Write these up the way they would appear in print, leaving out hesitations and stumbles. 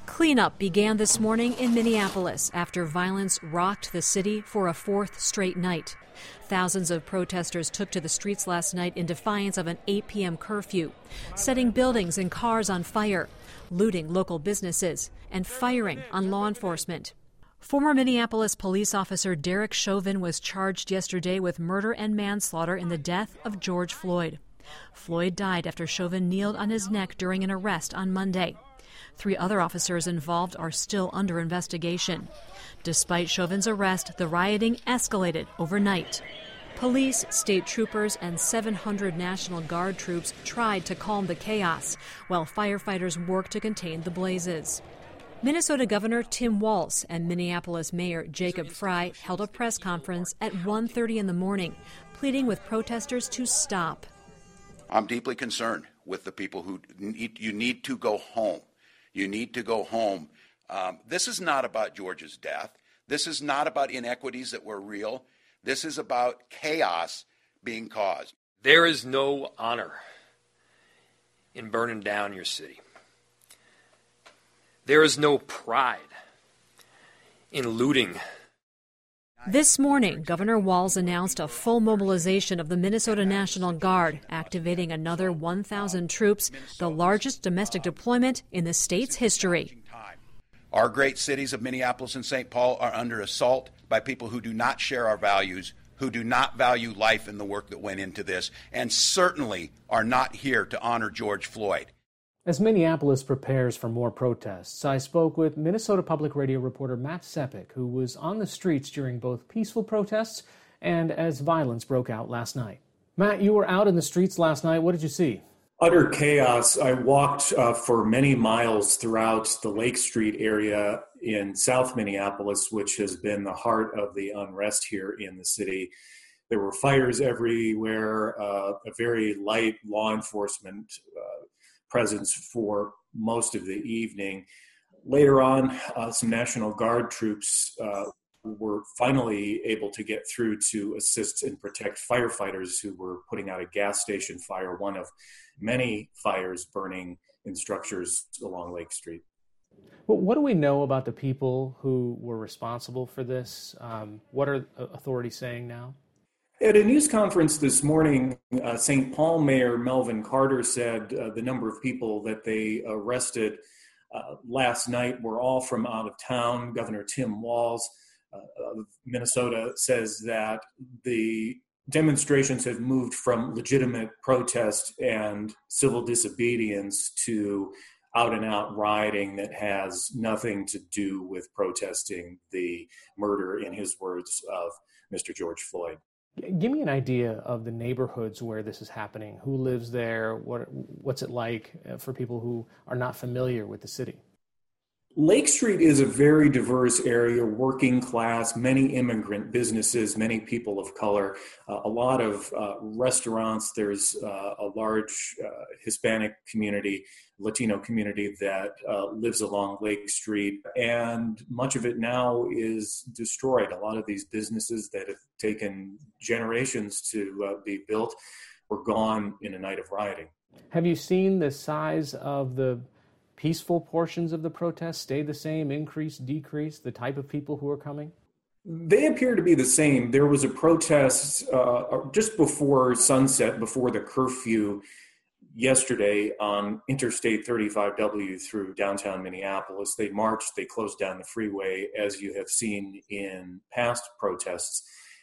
Cleanup began this morning in Minneapolis after violence rocked the city for a fourth straight night. Thousands of protesters took to the streets last night in defiance of an 8 p.m. curfew, setting buildings and cars on fire, looting local businesses, and firing on law enforcement. Former Minneapolis police officer Derek Chauvin was charged yesterday with murder and manslaughter in the death of George Floyd. Floyd died after Chauvin kneeled on his neck during an arrest on Monday. 3 other officers involved are still under investigation. Despite Chauvin's arrest, the rioting escalated overnight. Police, state troopers, and 700 National Guard troops tried to calm the chaos, while firefighters worked to contain the blazes. Minnesota Governor Tim Walz and Minneapolis Mayor Jacob Frey held a press conference at 1:30 in the morning, pleading with protesters to stop. I'm deeply concerned with the people who you need to go home. You need to go home. This is not about George's death. This is not about inequities that were real. This is about chaos being caused. There is no honor in burning down your city. There is no pride in looting. This morning, Governor Walz announced a full mobilization of the Minnesota National Guard, activating another 1,000 troops, the largest domestic deployment in the state's history. Our great cities of Minneapolis and St. Paul are under assault by people who do not share our values, who do not value life and the work that went into this, and certainly are not here to honor George Floyd. As Minneapolis prepares for more protests, I spoke with Minnesota Public Radio reporter Matt Sepik, who was on the streets during both peaceful protests and as violence broke out last night. Matt, you were out in the streets last night. What did you see? Utter chaos. I walked for many miles throughout the Lake Street area in South Minneapolis, which has been the heart of the unrest here in the city. There were fires everywhere, a very light law enforcement presence for most of the evening. Later on, some National Guard troops were finally able to get through to assist and protect firefighters who were putting out a gas station fire, one of many fires burning in structures along Lake Street. Well, what do we know about the people who were responsible for this? What are authorities saying now? At a news conference this morning, St. Paul Mayor Melvin Carter said the number of people that they arrested last night were all from out of town. Governor Tim Walz of Minnesota says that the demonstrations have moved from legitimate protest and civil disobedience to out-and-out rioting that has nothing to do with protesting the murder, in his words, of Mr. George Floyd. Give me an idea of the neighborhoods where this is happening. Who lives there? What's it like for people who are not familiar with the city? Lake Street is a very diverse area, working class, many immigrant businesses, many people of color, a lot of restaurants. There's a large Hispanic community, Latino community that lives along Lake Street, and much of it now is destroyed. A lot of these businesses that have taken generations to be built were gone in a night of rioting. Have you seen the size of the peaceful portions of the protest stay the same, increase, decrease, the type of people who are coming? They appear to be the same. There was a protest just before sunset, before the curfew yesterday on Interstate 35W through downtown Minneapolis. They marched, they closed down the freeway, as you have seen in past protests.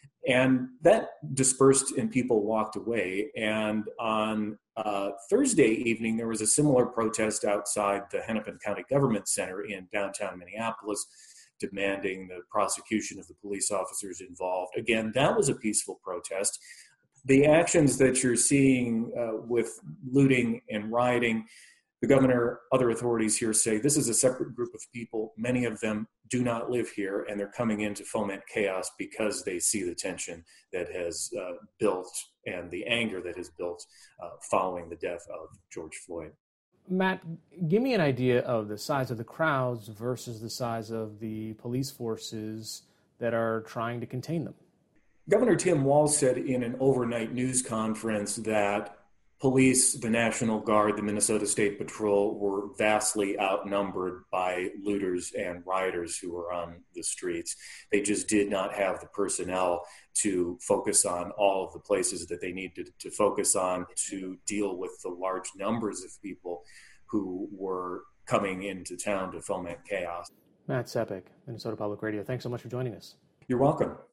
And that dispersed and people walked away. And on Thursday evening, there was a similar protest outside the Hennepin County Government Center in downtown Minneapolis, demanding the prosecution of the police officers involved. Again, that was a peaceful protest. The actions that you're seeing with looting and rioting, the governor, other authorities here say this is a separate group of people. Many of them do not live here, and they're coming in to foment chaos because they see the tension that has built and the anger that has built following the death of George Floyd. Matt, give me an idea of the size of the crowds versus the size of the police forces that are trying to contain them. Governor Tim Walz said in an overnight news conference that police, the National Guard, the Minnesota State Patrol were vastly outnumbered by looters and rioters who were on the streets. They just did not have the personnel to focus on all of the places that they needed to focus on to deal with the large numbers of people who were coming into town to foment chaos. Matt Sepik, Minnesota Public Radio, thanks so much for joining us. You're welcome.